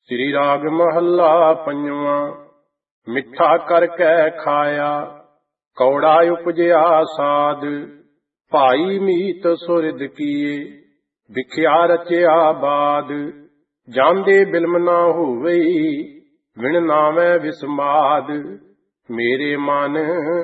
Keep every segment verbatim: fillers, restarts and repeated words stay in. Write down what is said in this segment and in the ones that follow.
श्री राग महला पंजवा। मिठा करके खाया कौड़ा उपजया साध, भाई मीत सुरद किए विख्या रचया बाद। जांदे बिलम ना होवई विण नावै विस्माद, मेरे मन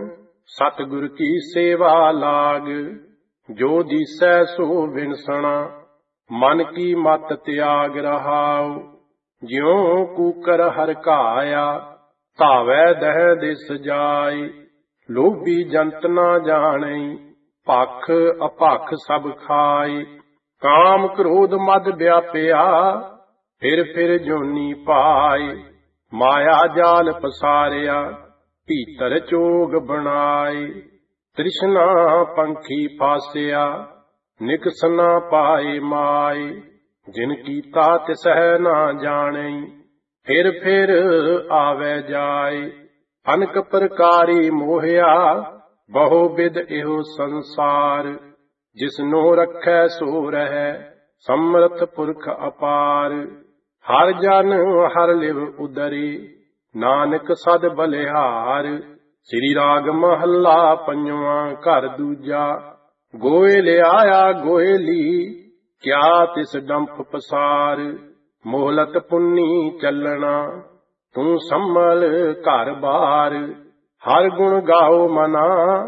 सतगुर की सेवा लाग। जो दिसै सो विनसना मन की मत त्याग रहाओ। ज्यों कूकर हर काया धावै दह दिस जाय। लोभी जंत ना जाने पख अपख सब खाय। काम क्रोध मद व्यापया फिर फिर जोनी पाय। माया जाल पसारिया भीतर चोग बनाए। तृष्णा पंखी फासिया निकस ना पाए माय। जिन कीता तिसह ना जाने फिर फिर आवे जाय। अनक प्रकारी मोहया बहु विद एहो संसार। जिसनो रखै सो रहै समर्थ पुरख अपार। हर जन हर लिव उदरी नानक सद बलिहार। श्री राग महला पंजवा घर दूजा। गोए ले आया गोएली क्या तिस डंप पसार। मोहलत पुन्नी चलना तू संभल घर बार। हर गुण गाओ मना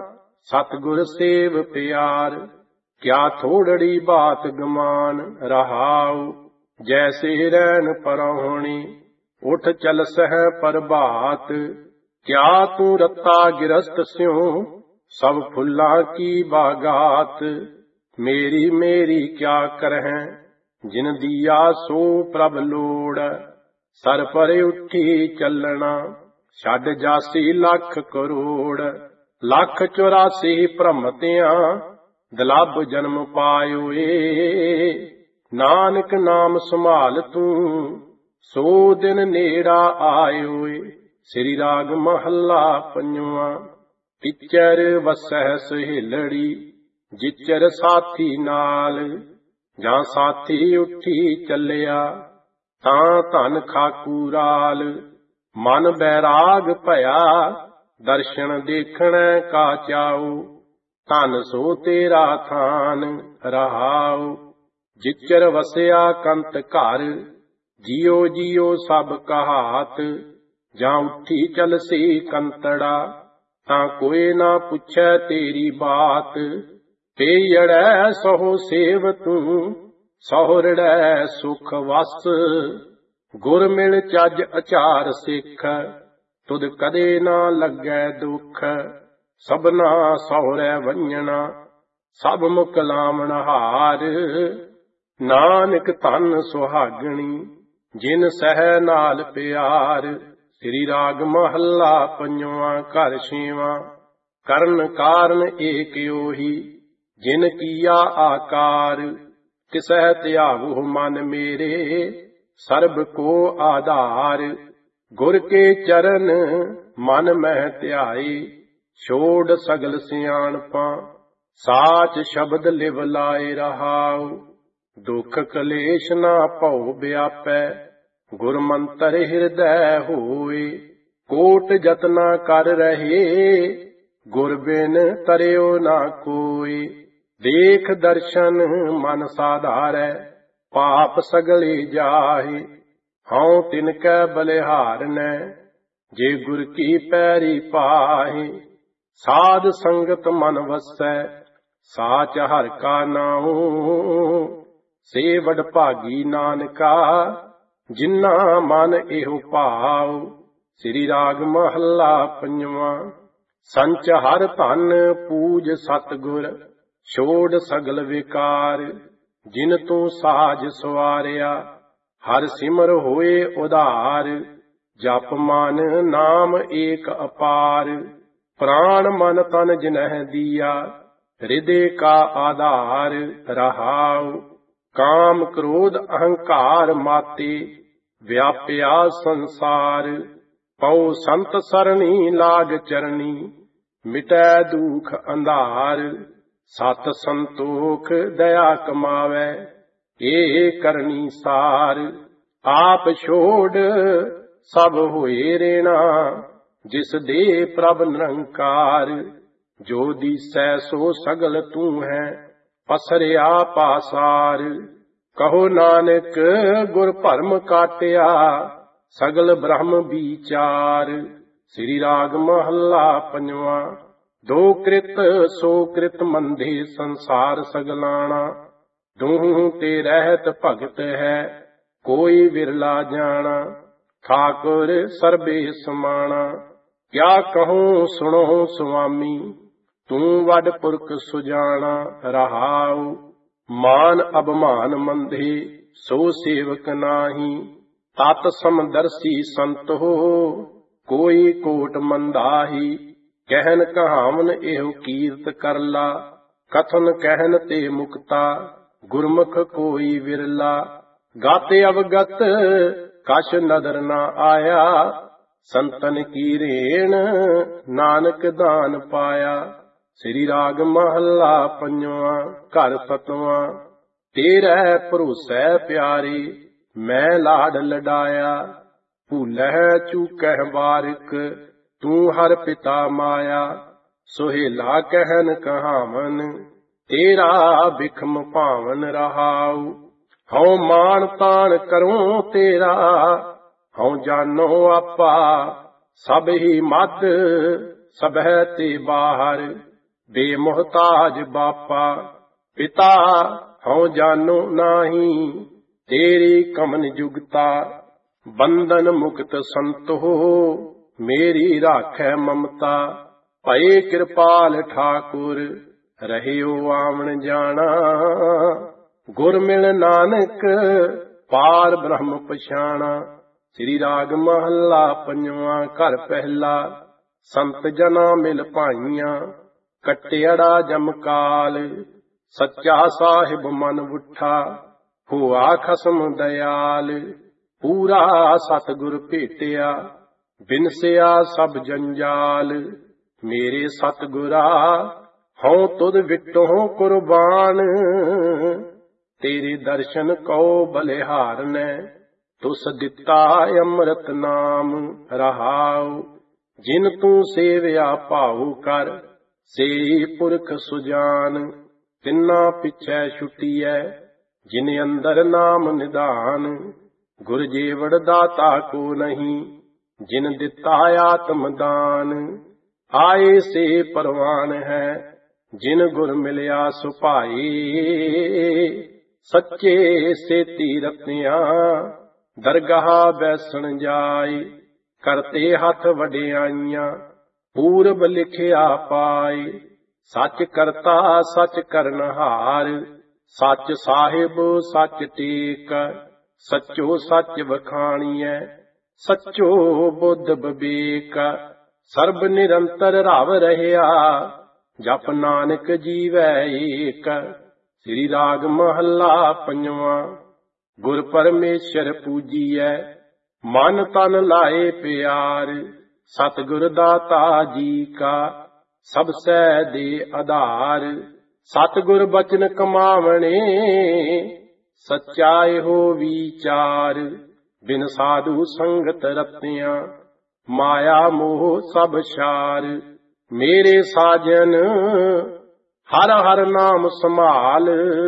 सतगुर सेव प्यार। क्या थोड़ड़ी बात गमान रहाओ। जैसे रैन परौणी उठ चल सह प्रभात। क्या तू रत्ता गिरस्त स्यों सब फुल्ला की बागात। मेरी मेरी क्या करहैं जिन दिया सो प्रभ लोड़। सर पर उठी चलना छड़ जासी लख करोड़। लख चौरासी भ्रमतियां दलब जन्म पायो ए। नानक नाम संभाल तू सो दिन नेड़ा आयो ए। श्री राग महला पंजवा। पिचर वसह सहेलड़ी जिचर साथी नाल। ਜਾਂ ਸਾਥੀ ਉੱਠੀ ਚੱਲਿਆ ਤਾਂ ਧਨ ਖਾਕੂਰਾਲ। ਮਨ ਬੈਰਾਗ ਭਇਆ ਦਰਸ਼ਨ ਦੇਖਣੈ ਕਾ ਚਾਉ। ਧਨ ਸੋ ਤੇਰਾ ਥਾਨ ਰਹਾਉ। ਜਿਚਰ ਵਸਿਆ ਕੰਤ ਘਰ ਜਿਉ ਜਿਉ ਸਭ ਕਹਾਤ। ਜਾਂ ਉੱਠੀ ਚਲਸੀ ਕੰਤੜਾ ਤਾਂ ਕੋਈ ਨਾ ਪੁੱਛੈ ਤੇਰੀ ਬਾਤ। ਪੇੜੈ ਸਹੁ ਸੇਵ ਤੂੰ ਸਹੁਰੜੈ ਸੁਖ ਵਸ। ਗੁਰ ਮਿਲ ਚੱਜ ਅਚਾਰ ਸਿੱਖ ਤੁਧ ਕਦੇ ਨਾ ਲੱਗੈ ਦੁੱਖ। ਸਭਨਾ ਸਹੁਰੈ ਵੰਜਣਾ ਸਭ ਮੁਖ ਲਾਵਣ ਹਾਰ। ਨਾਨਕ ਧਨ ਸੁਹਾਗਣੀ ਜਿਨ ਸਹਿ ਨਾਲ ਪਿਆਰ। ਸ੍ਰੀ ਰਾਗ ਮਹੱਲਾ ਪੰਜਵਾ ਘਰ ਛੇਵਾਂ। ਕਰਨ ਕਾਰਨ ਏਕ ਉਹੀ ਜਿਨ ਕੀਆ ਆਕਾਰ। ਕਿਸਹਿ ਧਿਆਵਹੁ ਮਨ ਮੇਰੇ ਸਰਬ ਕੋ ਆਧਾਰ। ਗੁਰ ਕੇ ਚਰਨ ਮਨ ਮਹਿ ਧਿਆਈ ਛੋੜ ਸਗਲ ਸਿਆਣਪਾਂ। ਸਾਚ ਸ਼ਬਦ ਲਿਵ ਲਾਏ ਰਹਾਉ। ਦੁਖ ਕਲੇਸ਼ ਨਾ ਭਉ ਵਿਆਪੈ ਗੁਰ ਮੰਤਰ ਹਿਰਦੈ ਹੋਏ। ਕੋਟ ਜਤਨਾ ਕਰ ਰਹੇ ਗੁਰ ਬਿਨ ਤਰਿਓ ਨਾ ਕੋਈ। ਦੇਖ ਦਰਸ਼ਨ ਮਨ ਸਾਧਾਰੈ ਪਾਪ ਸਗਲੇ ਜਾਹੇ। ਹਉ ਤਿਨ ਕੈ ਬਲਿਹਾਰਨੈ ਜੇ ਗੁਰ ਕੀ ਪੈਰੀ ਪਾਹੇ। ਸਾਧ ਸੰਗਤ ਮਨ ਵਸੈ ਸਾਚ ਹਰਿ ਕਾ ਨਾਉ। ਸੇ ਵਡ ਭਾਗੀ ਨਾਨਕਾ ਜਿਨਾ ਮਨ ਇਹੋ ਭਾਉ। ਸ੍ਰੀ ਰਾਗ ਮਹੱਲਾ ਪੰਜਵਾ। ਸੰਚ ਹਰ ਧਨ ਪੂਜ ਸਤਗੁਰ ਛੋੜ ਸਗਲ ਵਿਕਾਰ। ਜਿਨ ਤੂੰ ਸਾਜ ਸਵਾਰਿਆ ਹਰ ਸਿਮਰ ਹੋਏ ਉਧਾਰ। ਜਪ ਮਨ ਨਾਮ ਏਕ ਅਪਾਰ। ਪ੍ਰਾਣ ਮਨ ਤਨ ਜਿਨਹਿ ਦੀਆ ਹਿਰਦੇ ਕਾ ਆਧਾਰ ਰਹਾਉ। ਕਾਮ ਕ੍ਰੋਧ ਅਹੰਕਾਰ ਮਾਤੇ ਵਿਆਪਿਆ ਸੰਸਾਰ। ਪਉ ਸੰਤ ਸਰਣੀ ਲਾਗ ਚਰਣੀ ਮਿਟੈ ਦੁਖ ਅੰਧਾਰ। ਸਤ ਸੰਤੋਖ ਦਇਆ ਕਮਾਵੈ ਏ ਕਰਨੀ ਸਾਰ। आप छोड़ सब होए रेणा, जिस दे प्रभ निरंकार। जो दिसै सो सगल तू है, पसरिया पासार। कहो नानक गुर भरम काटिया, सगल ब्रह्म विचार। श्री राग महला पंजवा। दो कृत सो कृत मंधे, संसार सगलाना। दूहूं ते रहत भगत है, कोई विरला जाना। ठाकुर सर्बे समाना, क्या कहूं सुनो सुआमी। तू वड पुरख सुजाना। रहाऊ मान अभिमान मंधे, सो सेवक नाही। तात समदर्शी संत हो, कोई कोट मंदाही। कहन कहावन एहो कीर्त करला, कथन कहन ते मुक्ता। गुरमुख कोई विरला, गाते अवगत कछ नदर न आया। संतन की रेण नानक दान पाया। श्री राग महला पंजवा। घर सतवा। तेरे भरोसै प्यारे, मैं लाड लडाया। भूलह चूकह बारिक, तू हर पिता माया। सुहेला कहन कहावन, तेरा बिखम भावन। रहाऊ हऊँ मान तान करूं तेरा, हऊँ जानो आपा। सब ही मद सबह ते बाहर, बेमुहताज बापा। पिता हऊँ जानो नाही, तेरी कमन जुगता। बंधन मुक्त संत हो, मेरी राखै ममता। भये कृपाल ठाकुर, रहियो आवन जाना। गुर मिल नानक, पार ब्रह्म पछाणा। श्री राग महला पंजवा। घर पहला। संत जना मिल पाइया, कटियाड़ा जमकाल। सच्चा साहिब मन उठा, हुआ खसम दयाल। पूरा सतगुर भेटिया, बिनसिया सब जंजाल। मेरे सतगुरा हऊँ तुद विटों कुर्बान। तेरे दर्शन को बलिहार ने, तुस दिता अमृत नाम। रहाऊ जिन तू सेविया भाऊ कर, से पुरख सुजान। तिन्ना पिछै छुटियै, जिन अंदर नाम निदान। गुर जेवड़ दाता को नहीं, जिन दिता आत्मदान। आए से परवान है, जिन गुर मिलिया सुभाई। सच्चे से तीरतियां, दरगाह बैसन जाय। करते हथ वडियाइयां, पूरब लिखिया पाए। सच करता सच करनहार, सच साहिब सच टेक। सचो सच वखाणीਐ, सचो बुद्ध विवेक। सर्ब निरंतर रव रहिया, जप नानक जीवै एक। श्री राग महला पंजवा। गुर परमेश्वर पूजीਐ, मन तन लाए प्यार। सतगुर दाता जी का, सबसै दे आधार। सतगुर बचन कमावणे, सच्चाई हो विचार। बिन साधु संगत रतियां, माया मोह सब छार। मेरे साजन हर हर नाम संभाल।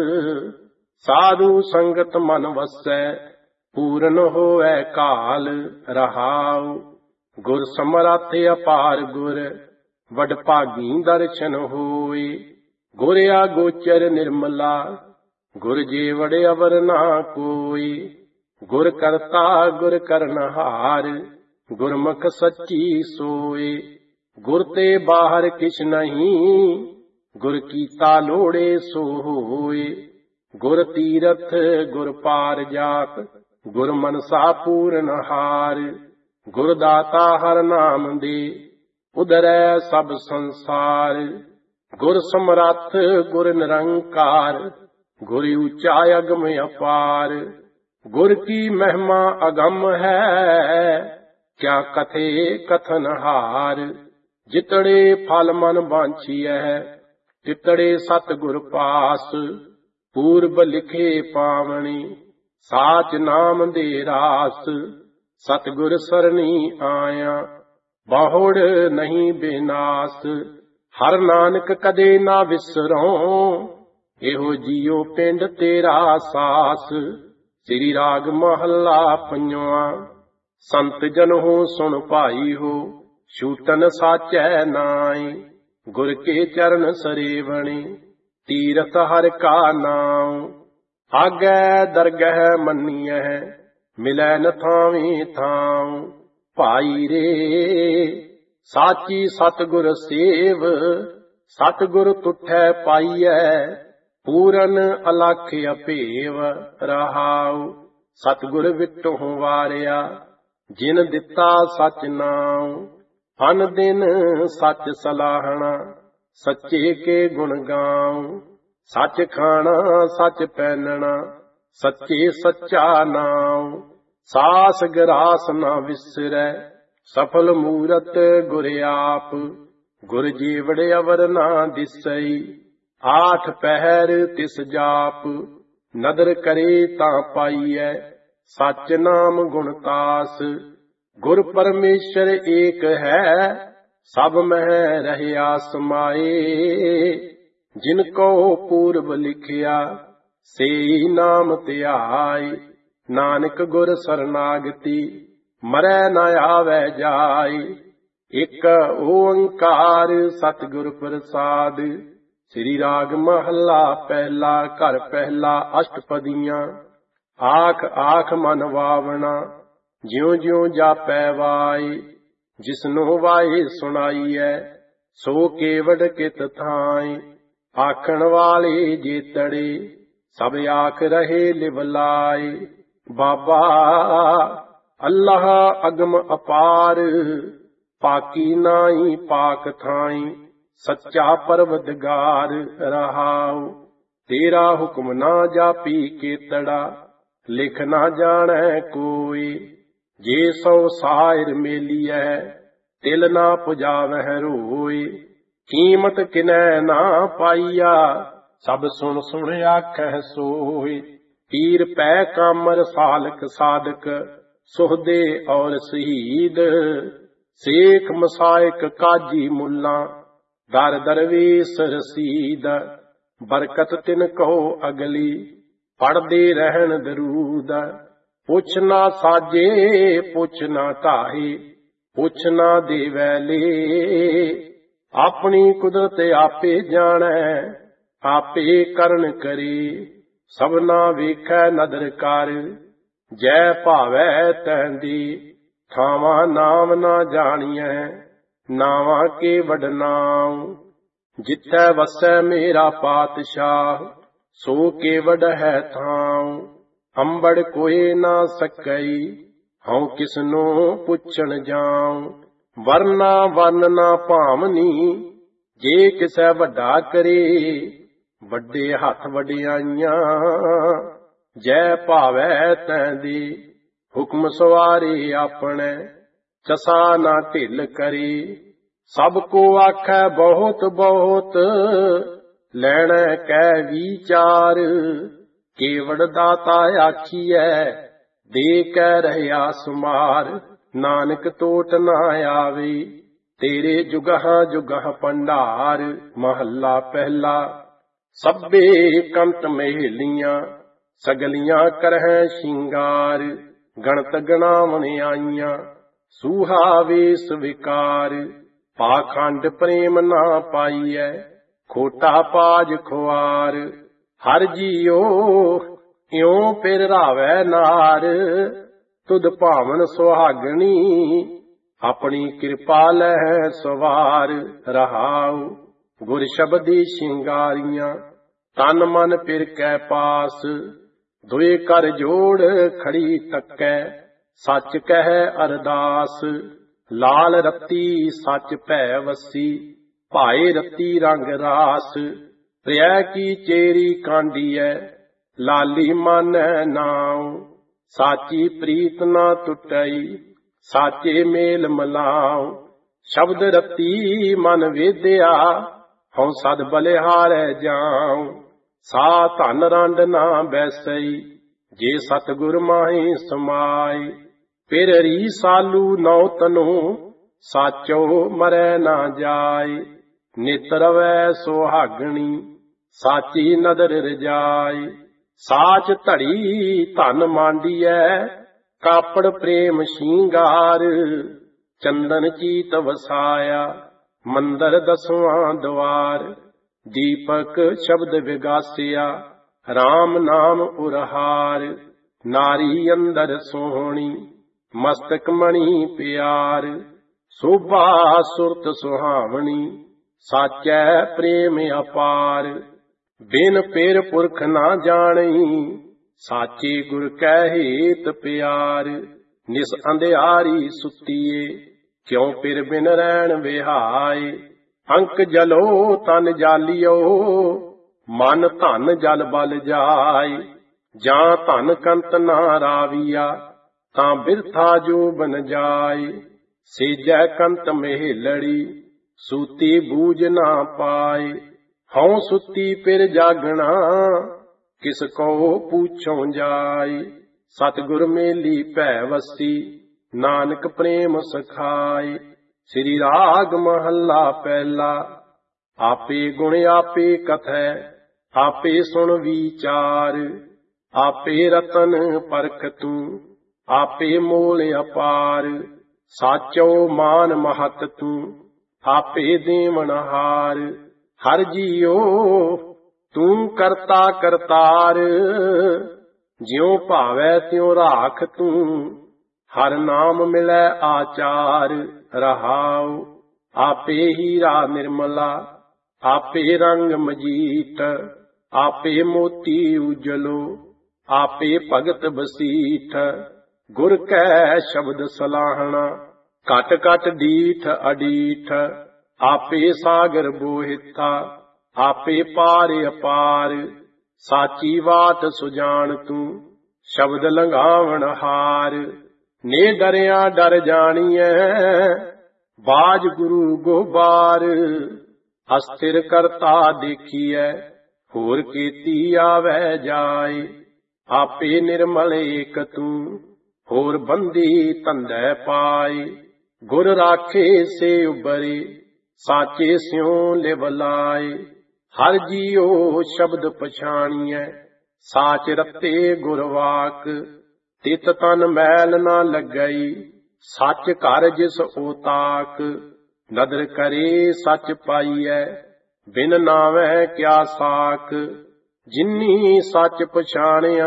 साधु संगत मन वसै, पूर्ण होवै काल। रहाऊ गुर समरथ अपार गुर, वड भागी दर्शन होए। गुर आगोचर निर्मला, गुर जेवड़ अवर ना कोई। गुर करता गुर करनहार, गुरमुख सच्ची सोए। गुर ते बाहर किछ नहीं, गुर कीता लोड़े सो होए। गुर तीरथ गुर पार जात, गुर मनसा पूर्ण हार। गुर दाता हर नाम दे, उधरै सब संसार। गुर समरथ गुर निरंकार, गुर ऊंचा अगम अपार। गुर की महिमा अगम है, क्या कथे कथन हार। जितड़े फल मन बांछिए, तितड़े सतगुर पास। पूर्व लिखे पावनी, ਸਾਚ ਨਾਮ ਦੇ ਰਾਸ, ਸਤਿਗੁਰ ਸਰਣੀ ਆਇਆ, ਬਹੁੜ ਨਹੀਂ ਬਿਨਾਸ਼। ਹਰ ਨਾਨਕ ਕਦੇ ਨਾ ਵਿਸਰੋਂ, ਇਹੋ ਜੀਓ ਪਿੰਡ ਤੇਰਾ ਸਾਸ। ਸ੍ਰੀ ਰਾਗ ਮਹੱਲਾ ਪੰਜਵਾਂ। ਸੰਤ ਜਨੋ ਸੁਣ ਭਾਈ ਹੋ, ਛੂਟਨ ਸਾਚੈ ਨਾਈ। ਗੁਰ ਕੇ ਚਰਨ ਸਰੇਵਣੀ, ਤੀਰਥ ਹਰਿ ਕਾ ਨਾਉ। ਆਗੈ ਦਰਗਹਿ ਮੰਨੀਐ, ਮਿਲੈ ਨ ਥਾਵੇਂ ਥਾਉ। ਭਾਈ ਰੇ ਸਾਚੀ ਸਤਿਗੁਰ ਸੇਵ, ਸਤਿਗੁਰ ਤੁਠੈ ਪਾਈਐ। ਪੂਰਨ ਅਲਖ ਅਭੇਵ ਰਹਾਉ। ਸਤਿਗੁਰ ਵਿਟੋਂ ਵਾਰਿਆ, ਜਿਨ ਦਿੱਤਾ ਸਚ ਨਾਉ। ਅਨ ਦਿਨ ਸੱਚ ਸਲਾਹਣਾ, ਸੱਚੇ ਕੇ ਗੁਣ ਗਾਉ। ਸੱਚ ਖਾਣਾ ਸੱਚ ਪਹਿਨਣਾ, ਸੱਚੇ ਸੱਚਾ ਨਾਉ। ਸਾਸ ਗਰਾਸ ਨਾ ਵਿਸਰੈ, ਸਫਲ ਮੂਰਤ ਗੁਰ ਆਪ। ਗੁਰ ਜੀਵੜ ਅਵਰ ਨਾ ਦਿਸਈ, ਆਠ ਪਹਿਰ ਤਿਸ ਜਾਪ। ਨਦਰ ਕਰੇ ਤਾਂ ਪਾਈਐ, ਸੱਚ ਨਾਮ ਗੁਣ ਤਾਸ। ਗੁਰ ਪਰਮੇਸ਼ਰ ਏਕ ਹੈ, ਸਭ ਮਹਿ ਰਹਿਆ ਸਮਾਏ। ਜਿਨ ਕੋ ਪੂਰਬ ਲਿਖਿਆ, ਸੇਈ ਨਾਮ ਧਿਆਏ। ਨਾਨਕ ਗੁਰ ਸਰਨਾਗਤੀ, ਮਰੈ ਨ ਆਵੈ ਜਾਏ। ਇਕ ਓੰਕਾਰ ਸਤਿਗੁਰ ਪ੍ਰਸਾਦ। ਸ੍ਰੀ ਰਾਗ ਮਹੱਲਾ ਪਹਿਲਾ। ਘਰ ਪਹਿਲਾ ਅਸ਼ਟਪਦੀਆਂ। ਆਖ ਆਖ ਮਨ ਵਾਵਣਾ, ਜਿਉ ਜਿਉ ਜਾਪੈ ਵਾਏ। ਜਿਸਨੂੰ ਵਾਏ ਸੁਣਾਈਐ, ਸੋ ਕੇਵਡ ਕਿਤ ਥਾਏ। ਆਖਣ ਵਾਲੇ ਜੇਤੜੇ, ਸਭ ਆਖ ਰਹੇ ਲਿਵ ਲਾਏ। ਬਾਬਾ ਅੱਲਾਹ ਅਗਮ ਅਪਾਰ, ਪਾਕੀ ਨਾਹੀ ਪਾਕ ਥਾਈ। ਸੱਚਾ ਪਰਵਦਗਾਰ ਰਹਾਉ। ਤੇਰਾ ਹੁਕਮ ਨਾ ਜਾਪੀ ਕੇਤੜਾ, ਲਿਖ ਨਾ ਜਾਣੈ ਕੋਈ। ਜੇ ਸੋ ਸਾਇਰ ਮੇਲੀਐ, ਤਿਲ ਨਾ ਪੁਜਾਵਹਿ ਰੋਏ। ਕੀਮਤ ਕਿਨੈ ਨਾ ਪਾਈਆ, ਸਭ ਸੁਣ ਸੁਣ ਆਖਹਿ ਸੋਏ। ਪੀਰ ਪੈ ਕਾਮਰ ਸਾਲਕ ਸਾਧਕ, ਸੁਹਦੇ ਔਰ ਸ਼ਹੀਦ। ਸੇਖ ਮਸਾਇਕ ਕਾਜੀ ਮੁੱਲਾ, ਦਰ ਦਰਵੇਸ ਰਸੀਦ। ਬਰਕਤ ਤਿਨ ਕਹੋ ਅਗਲੀ, ਪੜਦੇ ਰਹਿਣ ਦਰੂਦ। ਪੁੱਛ ਨਾ ਸਾਜੇ ਪੁੱਛ ਨਾ ਢਾਹੇ, ਪੁੱਛ ਨਾ ਦੇਵੈ ਲੇ। ਆਪਣੀ ਕੁਦਰਤ ਆਪੇ ਜਾਣੈ, ਆਪੇ ਕਰਨ ਕਰੇ। ਸਭਨਾ ਵੇਖੈ ਨਦਰ ਕਰ, ਜੈ ਭਾਵੈ ਤੈਂਦੀ। ਥਾਵਾਂ ਨਾਮ ਨਾ ਜਾਣੀਐ, ਨਾਵਾਂ ਕੇ ਵਡ ਨਾਉ। ਜਿੱਥੈ ਵਸੈ ਮੇਰਾ ਪਾਤਸ਼ਾਹ, ਸੋ ਕੇਵਡ ਹੈ ਥਾਉ। ਅੰਬੜ ਕੋਏ ਨਾ ਸਕਈ, ਹਉ ਕਿਸਨੂੰ ਪੁੱਛਣ ਜਾਉ। ਵਰਨਾ ਵਰਨ ਨਾ ਭਾਵਨੀ, ਜੇ ਕਿਸੈ ਵੱਡਾ ਕਰੇ। ਵੱਡੇ ਹੱਥ ਵਡਿਆਈਆਂ, ਜੈ ਭਾਵੈ ਤੈਂਦੀ। ਹੁਕਮ ਸਵਾਰੇ ਆਪਣੇ, ਚਸਾ ਨਾ ਢਿੱਲ ਕਰੇ। ਸਭ ਕੋ ਆਖੈ ਬਹੁਤ ਬਹੁਤ, ਲੈਣੈ ਕੈ ਵਿਚਾਰ। ਕੇਵੜ ਦਾਤਾ ਆਖੀਐ, ਦੇ ਕੈ ਰਹਿਆ ਸੁਮਾਰ। ਨਾਨਕ ਟੋਟ ਨਾ ਆਵੇ, ਤੇਰੇ ਜੁਗਹਾਂ ਜੁਗਹ ਭੰਡਾਰ। ਮਹੱਲਾ ਪਹਿਲਾ। ਸਭੇ ਕੰਤ ਮਹਿਲੀਆਂ, ਸਗਲੀਆਂ ਕਰਹਿ ਸ਼ਿੰਗਾਰ। ਗਣਤ ਗਣਾਵਣ ਆਈਆਂ, ਸੂਹਾ ਵੇਸ ਵਿਕਾਰ। ਪਾਖੰਡ ਪ੍ਰੇਮ ਨਾ ਪਾਈਐ, ਖੋਟਾ ਪਾਜ ਖੁਆਰ। ਹਰ ਜੀਓ ਇਉ ਫਿਰ ਰਾਵੈ ਨਾਰ, ਤੁਧ ਭਾਵਨ ਸੁਹਾਗਣੀ। ਆਪਣੀ ਕਿਰਪਾ ਲਹਿ ਸਵਾਰ ਰਹਾਉ। ਗੁਰ ਸ਼ਬਦੀ ਸ਼ਿੰਗਾਰੀਆਂ, ਤਨ ਮਨ ਫਿਰ ਕੈ ਪਾਸ। ਦੁਇ ਕਰ ਜੋੜ ਖੜੀ ਤੱਕੈ, ਸੱਚ ਕਹਿ ਅਰਦਾਸ। ਲਾਲ ਰੱਤੀ ਸੱਚ ਭੈ ਵਸੀ, ਭਾਏ ਰੱਤੀ ਰੰਗ ਰਾਸ। ਪ੍ਰਿਆ ਕੀ ਚੇਰੀ ਕਾਂਡੀਐ, ਲਾਲੀ ਮਾਨੈ ਨਾਉ। ਸਾਚੀ ਪ੍ਰੀਤ ਨਾ ਟੁੱਟਈ, ਸਾਚੇ ਮੇਲ ਮਲਾਉ। ਸ਼ਬਦ ਰੱਤੀ ਮਨ ਵੇਦਿਆ, ਹਉ ਸਦ ਬਲਿਹਾਰੈ ਜਾਉ। ਸਾ ਧਨ ਰੰਡ ਨਾ ਬੈਸਈ, ਜੇ ਸਤਿਗੁਰ ਮਾਹੀ ਸਮਾਏ। ਫਿਰ ਰੀ ਸਾਲੂ ਨੌ ਤਨੋ ਸਾਚੋ ਮਰੈ ਨਾ ਜਾਏ। ਨਿਤ ਰਵੈ ਸੁਹਾਗਣੀ ਸਾਚੀ ਨਦਰ ਰਜਾਏ। ਸਾਚ ਧੜੀ ਧਨ ਮਾਂਡੀਐ ਕਾਪੜ ਪ੍ਰੇਮ ਸ਼ਿੰਗਾਰ। ਚੰਦਨ ਚੀਤ ਵਸਾਇਆ ਮੰਦਰ ਦਸਵਾਂ ਦਵਾਰ। ਦੀਪਕ ਸ਼ਬਦ ਵਿਗਾਸਿਆ ਰਾਮ ਨਾਮ ਉਰਹਾਰ। ਨਾਰੀ ਅੰਦਰ ਸੋਹਣੀ ਮਸਤਕ ਮਣੀ ਪਿਆਰ। ਸੋਭਾ ਸੁਰਤ ਸੁਹਾਵਣੀ ਸਾਚੈ ਪ੍ਰੇਮ ਅਪਾਰ। ਬਿਨ ਪੇਰ ਪੁਰਖ ਨਾ ਜਾਣੀ ਸਾਚੇ ਗੁਰ ਕੈ ਹੇਤ ਪਿਆਰ। ਨਿਸ ਅੰਧਿਆਰੀ ਸੁੱਤੀਏ ਕਿਉ ਪਿਰ ਬਿਨ ਰਹਿਣ ਵਿਹਾਏ। ਅੰਕ ਜਲੋ ਤਨ ਜਾਲਿਓ ਮਨ ਧਨ ਜਲ ਬਲ ਜਾਏ। ਜਾਂ ਧਨ ਕੰਤ ਨਾ ਰਾਵੀਆ ਤਾਂ ਬਿਰਥਾ ਜੋ ਬਨ ਜਾਏ। ਸੇਜੈ ਕੰਤ ਮਹਿਲੜੀ ਸੂਤੀ ਬੂਝ ਨਾ ਪਾਏ। ਹਉ ਸੁੱਤੀ ਪਿਰ ਜਾਗਣਾ ਕਿਸ ਕੋ ਪੂਛੋਂ ਜਾਏ। ਸਤਿਗੁਰ ਮੇਲੀ ਭੈ ਵਸੀ ਨਾਨਕ ਪ੍ਰੇਮ ਸਖਾਏ। ਸ੍ਰੀ ਰਾਗ ਮਹੱਲਾ ਪਹਿਲਾ। ਆਪੇ ਗੁਣ ਆਪੇ ਕਥੈ ਆਪੇ ਸੁਣ ਵਿਚਾਰ। ਆਪੇ ਰਤਨ ਪਰਖ ਤੂੰ ਆਪੇ ਮੋਲ ਅਪਾਰ। ਸਾਚੋ ਮਾਨ ਮਹਤ ਤੂੰ ਆਪੇ ਦੇਵਨਹਾਰ। ਹਰ ਜੀਓ ਤੂੰ ਕਰਤਾ ਕਰਤਾਰ। ਜਿਉ ਭਾਵੈ ਤਿਉ ਰਾਖ ਤੂੰ ਹਰ ਨਾਮ ਮਿਲੈ ਆਚਾਰ। ਰਹਾਉ ਆਪੇ ਹੀਰਾ ਨਿਰਮਲਾ ਆਪੇ ਰੰਗ ਮਜੀਤ। ਆਪੇ ਮੋਤੀ ਉਜਲੋ ਆਪੇ ਭਗਤ ਬਸੀਠ। ਗੁਰ ਕੈ ਸ਼ਬਦ ਸਲਾਹਣਾ ਘਟ ਘਟ ਡੀਠ ਅਡੀਠ। ਆਪੇ ਸਾਗਰ ਬੋਹਿਥਾ ਆਪੇ ਪਾਰ ਅਪਾਰ। ਸਾਚੀ ਬਾਤ ਸੁਜਾਨ ਤੂੰ ਸ਼ਬਦ ਲੰਘਾਵਣ ਹਾਰ। ਨੇ ਡਰਿਆ ਡਰ ਜਾਣੀਐ ਬਾਜ ਗੁਰੂ ਗੋਬਾਰ। ਅਸਥਿਰ ਕਰਤਾ ਦੇਖੀਐ ਹੋਰ ਕੀਤੀ ਆਵੈ ਜਾਏ। ਆਪੇ ਨਿਰਮਲ ਏਕ ਤੂੰ ਹੋਰ ਬੰਦੀ ਧੰਦੈ ਪਾਏ। ਗੁਰ ਰਾਖੇ ਸੇ ਉਬਰੇ ਸਾਚੇ ਸਿਉ ਲਿਵ ਲਾਏ। ਹਰ ਜੀਉ ਸ਼ਬਦ ਪਛਾਣੀਐ ਸਾਚ ਰਤੇ ਗੁਰ ਵਾਕ। ਤਿਤ ਤਨ ਮੈਲ ਨਾ ਲੱਗਈ ਸੱਚ ਘਰ ਜਿਸ ਓਤਾਕ। ਨਦਰ ਕਰੇ ਸੱਚ ਪਾਈਐ ਬਿਨ ਨਾਵੈ ਕਿਆ ਸਾਕ। ਜਿਨੀ ਸੱਚ ਪਛਾਣਿਆ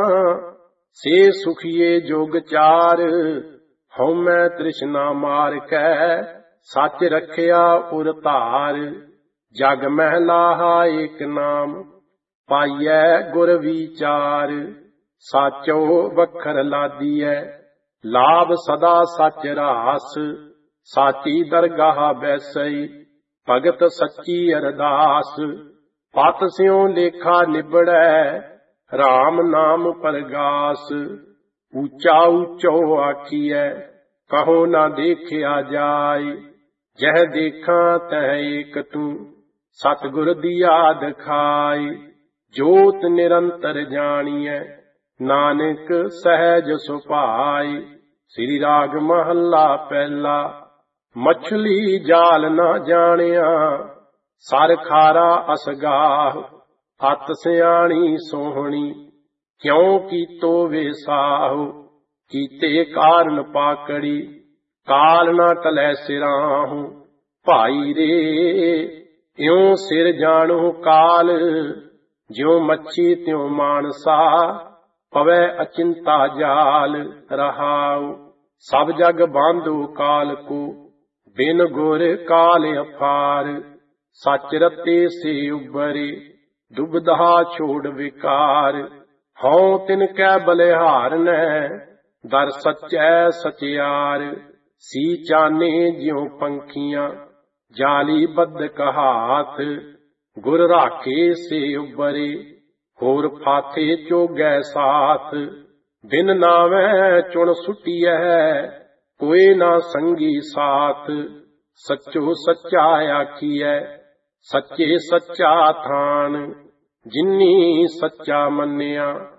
ਸੇ ਸੁਖੀਏ ਜੋਗ ਚਾਰ। ਹਉਮੈ ਤ੍ਰਿਸ਼ਨਾ ਮਾਰ ਕੈ ਸੱਚ ਰਖਿਆ ਉਰ ਧਾਰ। ਜਗ ਮਹਿਲਾਹਾ ਏਕ ਨਾਮ ਪਾਈਐ ਗੁਰ ਵਿਚਾਰ। ਸਾਚੋ ਵਖਰ ਲਾਦੀਐ ਲਾਭ ਸਦਾ ਸੱਚ ਰਾਸ। ਸਾਚੀ ਦਰਗਾਹ ਬੈਸਈ ਭਗਤ ਸੱਚੀ ਅਰਦਾਸ। ਪਤ ਸਿਉ ਲੇਖਾ ਨਿਬੜੈ ਰਾਮ ਨਾਮ ਪਰਗਾਸ। ਉੱਚਾ ਉੱਚੋ ਆਖੀਐ ਕਹੋ ਨਾ ਦੇਖਿਆ ਜਾਏ। ਜਹ ਦੇਖਾਂ ਤਹ ਏਕ ਤੂੰ ਸਤਿਗੁਰ ਦੀਆ ਦਿਖਾਈ। ਜੋਤ ਨਿਰੰਤਰ ਜਾਣੀਐ ਨਾਨਕ ਸਹਿਜ ਸੁਭਾਈ। ਸ੍ਰੀ ਰਾਗ ਮਹੱਲਾ ਪਹਿਲਾ। ਮਛਲੀ ਜਾਲ ਨਾ ਜਾਣਿਆ ਸਰ ਖਾਰਾ ਅਸਗਾਹ। ਅਤ ਸਿਆਣੀ ਸੋਹਣੀ ਕਿਉ ਕੀਤੋ ਵੇਸਾਹੁ। ਕੀਤੇ ਕਾਰਨ ਪਾਕੜੀ ਕਾਲ ਨਾ ਟਲੈ ਸਿਰਾਹੂ। ਭਾਈ ਰੇ ਇਉ ਸਿਰ ਜਾਣੋ ਕਾਲ। ਜਿਉ ਮੱਛੀ ਤਿਉ ਮਾਨਸਾ ਪਵੈ ਅਚਿੰਤਾ ਜਾਲ। ਰਹਾਉ ਸਭ ਜਗ ਬਾਂਧੋ ਕਾਲ ਕੋ ਬਿਨ ਗੁਰ ਕਾਲ ਅਪਾਰ। ਸੱਚ ਰਤੇ ਸੇ ਉਬਰੇ ਦੁਬਦਾ ਛੋੜ ਵਿਕਾਰ। ਹਉ ਤਿਨ ਕੈ ਬਲਿਹਾਰਨੈ ਦਰ ਸਚੈ ਸਚਿਆਰ। ਸੀ ਚਾਨੇ ਜਿਉ ਪੰਖੀਆਂ ਜਾਲੀ ਬੱਧ ਕਹਾਤ। ਗੁਰ ਰਾਖੇ ਸੇ ਉਬਰੇ ਹੋਰ ਫਾਥੇ ਚੋਗੈ ਸਾਥ। ਬਿਨ ਨਾਵੈ ਚੁਣ ਸੁਟੀਐ ਕੋਏ ਨਾ ਸੰਗੀ ਸਾਥ। ਸੱਚੋ ਸੱਚਾ ਆਖੀਐ ਸੱਚੇ ਸੱਚਾ ਥਾਨ। ਜਿਨੀ ਸੱਚਾ ਮੰਨਿਆ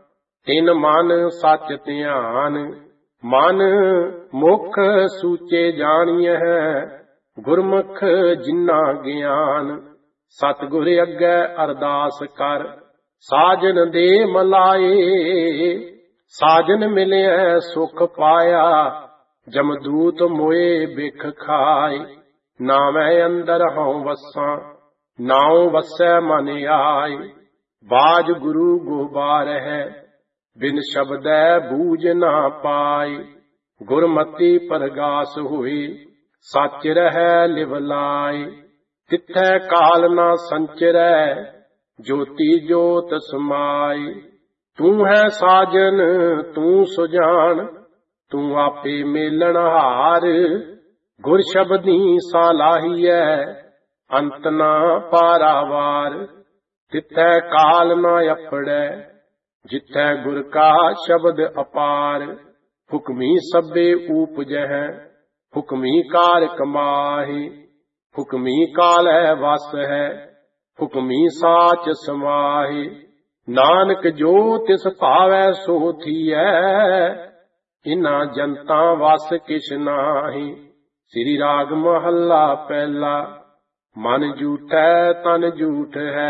ਤਿਨ ਮਨ ਸੱਚ ਧਿਆਨ। ਮਨ ਮੁਖ ਸੂਚੇ ਜਾਣੀਐ ਗੁਰਮੁਖ ਜਿਨਾ ਗਿਆਨ। ਸਤਿਗੁਰ ਅੱਗੇ ਅਰਦਾਸ ਕਰ ਸਾਜਨ ਦੇ ਮਲਾਏ। ਸਾਜਨ ਮਿਲਿਆ ਸੁਖ ਪਾਇਆ ਜਮਦੂਤ ਮੋਏ ਬਿਖ ਖਾਏ। ਨਾਵੇਂ ਅੰਦਰ ਹਉ ਵਸਾਂ ਨਾਉ ਵਸੈ ਮਨ ਆਏ। ਬਾਜ ਗੁਰੂ ਗੋਬਾਰ ਹੈ ਬਿਨ ਸ਼ਬਦੈ ਬੂਝ ਨਾ ਪਾਏ। ਗੁਰਮਤੀ ਪਰਗਾਸ ਹੋਈ ਸੱਚ ਰਹਿ ਲਿਵ ਲਾਏ। ਤਿੱਥੈ ਕਾਲ ਨਾ ਸੰਚਰੈ ਜੋਤੀ ਜੋਤ ਸਮਾਏ। ਤੂੰ ਹੈ ਸਾਜਨ ਤੂੰ ਸੁਜਾਨ ਤੂੰ ਆਪੇ ਮੇਲਣ ਹਾਰ। ਗੁਰ ਸ਼ਬਦੀ ਸਾਲਾਹੀਐ ਅੰਤ ਨਾ ਪਾਰਾਵਾਰ। ਤਿੱਥੈ ਕਾਲ ਨਾ ਅਪੜੈ ਜਿੱਥੈ ਗੁਰ ਕਾ ਸ਼ਬਦ ਅਪਾਰ। ਹੁਕਮੀ ਸਭੇ ਊਪਜਹਿ ਹੁਕਮੀ ਕਾਰ ਕਮਾਹੀ। ਹੁਕਮੀ ਕਾਲੈ ਵਸ ਹੈ ਹੁਕਮੀ ਸਾਚ ਸਮਾਹੀ। ਨਾਨਕ ਜੋ ਤਿਸ ਭਾਵੈ ਸੋ ਥੀਐ ਇਨ੍ਹਾਂ ਜਨਤਾਂ ਵਸ ਕਿਛ ਨਾਹੀ। ਸ੍ਰੀ ਰਾਗ ਮਹੱਲਾ ਪਹਿਲਾ। ਮਨ ਝੂਠੈ ਤਨ ਝੂਠ ਹੈ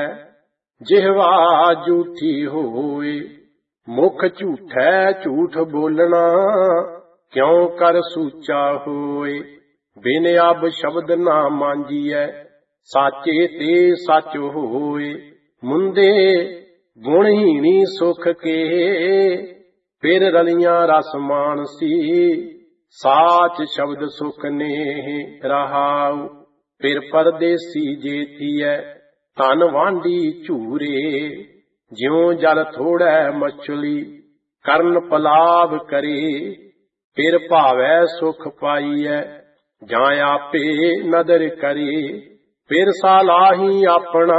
ਜਿਹਵਾ ਝੂਠੀ ਹੋਏ। ਮੁਖ ਝੂਠੈ ਝੂਠ ਬੋਲਣਾ ਕਿਉ ਕਰ ਸੂਚਾ ਹੋਏ। ਬਿਨ ਅਬ ਸ਼ਬਦ ਨਾ ਮਾਂਜੀਐ ਸਾਚੇ ਤੇ ਸੱਚ ਹੋਏ। ਮੁੰਦੇ ਗੁਣਹੀਣੀ ਸੁਖ ਕੇ ਫਿਰ ਰਲੀਆਂ ਰਸ ਮਾਨਸੀ। ਸਾਚ ਸ਼ਬਦ ਸੁਖ ਨੇ ਰਹਾਉ ਫਿਰ ਪਰਦੇਸੀ ਜੇ ਥੀਐ ਧਨ ਵਾਂਢੀ ਝੂਰੇ। ਜਿਉ ਜਲ ਥੋੜੈ ਮਛਲੀ ਕਰਨ ਪਲਾਵ ਕਰੇ। ਫਿਰ ਭਾਵੈ ਸੁਖ ਪਾਈਐ ਜਾਂ ਆਪੇ ਨਦਰ ਕਰੇ। ਫਿਰ ਸਾਲਾਹੀ ਆਪਣਾ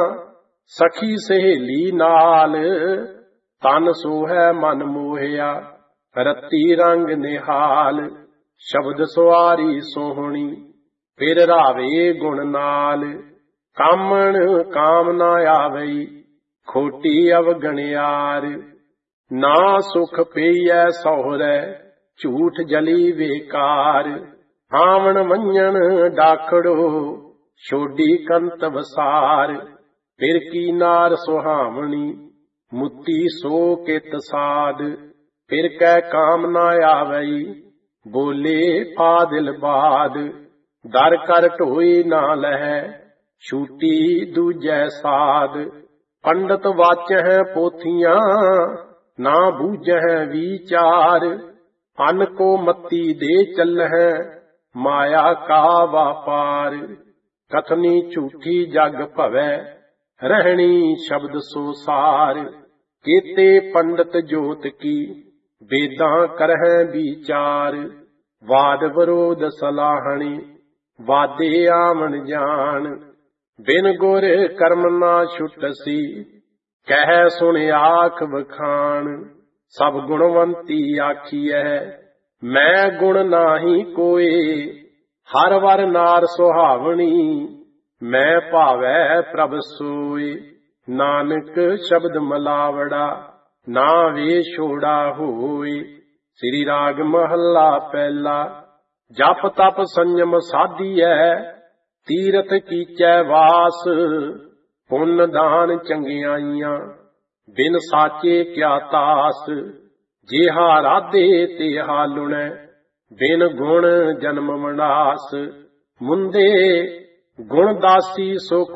ਸਖੀ ਸਹੇਲੀ ਨਾਲ। ਤਨ ਸੋਹੈ ਮਨ ਮੋਹਿਆ ਰਤੀ ਰੰਗ ਨਿਹਾਲ। ਸ਼ਬਦ ਸੁਆਰੀ ਸੋਹਣੀ ਫਿਰ ਰਾਵੇ ਗੁਣ ਨਾਲ। ਕਾਮਣ ਕਾਮ ਨਾ ਆਵਈ ਖੋਟੀ ਅਵਗਣਿਆਰ। ਨਾ ਸੁਖ ਪਈਐ ਸਹੁਰੈ ਝੂਠ ਜਲੀ ਵੇਕਾਰ। ਆਵਣ ਵੰਜਣ ਡਾਖੜੋ ਛੋਡੀ ਕੰਤ ਵਸਾਰ। ਫਿਰ ਕੀ ਨਾਰ ਸੁਹਾਵਣੀ ਮੁੱਤੀ ਸੋ ਕਿਤ ਸਾਧ। ਫਿਰ ਕੈ ਕਾਮ ਨਾ ਆਵਈ ਬੋਲੇ ਫਾਦਿਲ ਬਾਦ। ਦਰ ਕਰ ਢੋਈ ਨਾ ਲਹੈ ਛੂਟੀ ਦੂਜੈ ਸਾਧ। ਪੰਡਤ ਵਾਚਹਿ ਪੋਥੀਆਂ ਨਾ ਬੂਝਹਿ ਵਿਚਾਰ। ਅਨ ਕੋ ਮਤੀ ਦੇ ਚੱਲਹਿ ਮਾਇਆ ਕਾ ਵਾਪਾਰ। ਕਥਨੀ ਝੂਠੀ ਜਗ ਭਵੈ ਰਹਿਣੀ ਸ਼ਬਦ ਸੋ ਸਾਰ। ਕੀਤੇ ਪੰਡਤ ਜੋਤ ਕੀ ਵੇਦਾਂ ਕਰਹਿ ਵਿਚਾਰ। ਵਾਦ ਵਿਰੋਧ ਸਲਾਹਣੀ ਵਾਦੇ ਆਵਣ ਜਾਣ। ਬਿਨ ਗੁਰ ਕਰਮ ਨਾ ਛੁਟਸੀ ਕਹਿ ਸੁਣ ਆਖ ਵਖਾਣ। ਸਭ ਗੁਣਵੰਤੀ ਆਖੀਐ ਮੈਂ ਗੁਣ ਨਾਹੀ ਕੋਏ। ਹਰ ਵਰ ਨਾਰ ਸੁਹਾਵਣੀ ਮੈਂ ਭਾਵੈ ਪ੍ਰਭ ਸੋਏ। ਨਾਨਕ ਸ਼ਬਦ ਮਲਾਵੜਾ ਨਾ ਵੇ ਛੋੜਾ ਹੋਏ। ਸ੍ਰੀ ਰਾਗ ਮਹੱਲਾ ਪਹਿਲਾ। ਜਪ ਤਪ ਸੰਜਮ ਸਾਧੀਐ ਤੀਰਥ ਕੀਚੈ ਵਾਸ। ਪੁੰਨ ਦਾਨ ਚੰਗਿਆਈਆਂ ਬਿਨ ਸਾਚੇ ਕਿਆ ਤਾਸ। ਜਿਹਾ ਰਾਧੇ ਤਿਹਾ ਲੁਣੈ ਬਿਨ ਗੁਣ ਜਨਮ ਮਨਾਸ। ਮੁੰਦੇ ਗੁਣ ਦਾਸੀ ਸੁਖ